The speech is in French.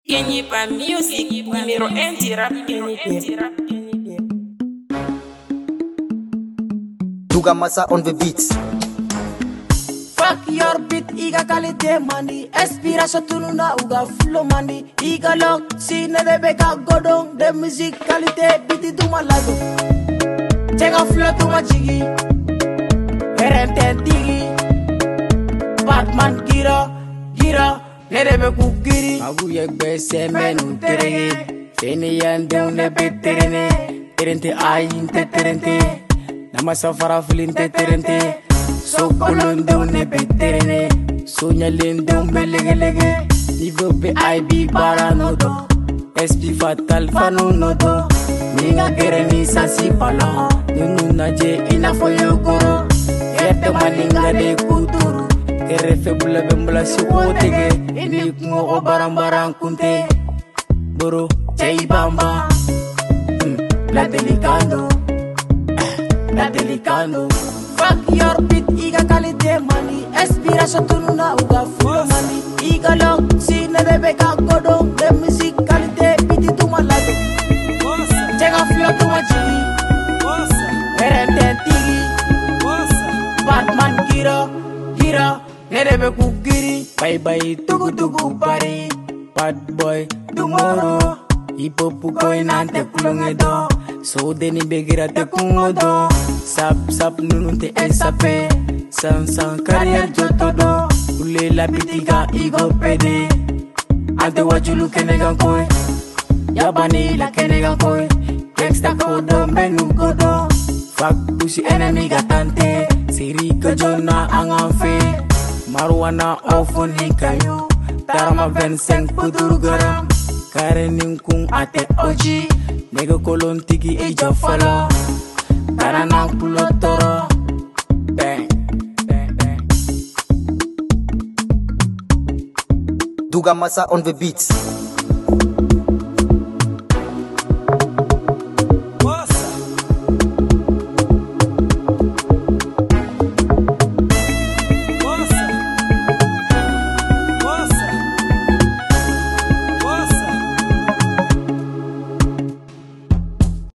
Kenny Pa Music, numéro 1 du rap. Duga Massa on the beats. Fuck your beat, iga qualité mandi. Inspiration tununa uga flow mandi. Iga lock, si ne debe ka godong. De musique qualité, biti tuma lago. Tenga flow tuma jigi. Erenten tigi. Batman gira, gira. Ne debe ku giri. Agu yek bese menu terege. Fene yandung ne beterene. Terente ayin te terente. Nama safara filinte terente. So kolondon ne beterene. So nyalendon belegege. Niveau BIB baranodo. SP fatal fanu nodo. Minga gereni sasi pala. Nunu naje ina foyo goro. Yete maninga de kuturu. Kere febula bembula si wotege. Ini kungo barang-barang kunte. Boro cai bamba. La delicando. La delicando. Fuck your beat, iga qualité mani. Inspiration tununa uga flow mani. Iga lock, si ne debe ka godong. De musique qualité, biti tuma lago. Tenga flow tuma jigi. Erenten tigi. Batman gira, gira. Ne debe ku giri. Bye bye tugu tugu pari. Bad boy tomorrow. Hip hop koi nante kulungedo. So deni begira te kungodo. Sap sap nunu te esape. San san carrière jotodo. Ule la bitiga igo pede. Ante wajulu kenegan koi. Yabani la kenegan koi. Gangsta kodo menu kodo. Fuck pussy enemy gatante. Siri kejona anganfe. Marwana ofon hikayo. Tarama 25 puduru garam. Karen kung ate oji. Nega kolon tigi eja fala. Karana pulo toro. Bang, bang, bang. Duga Massa on the beats.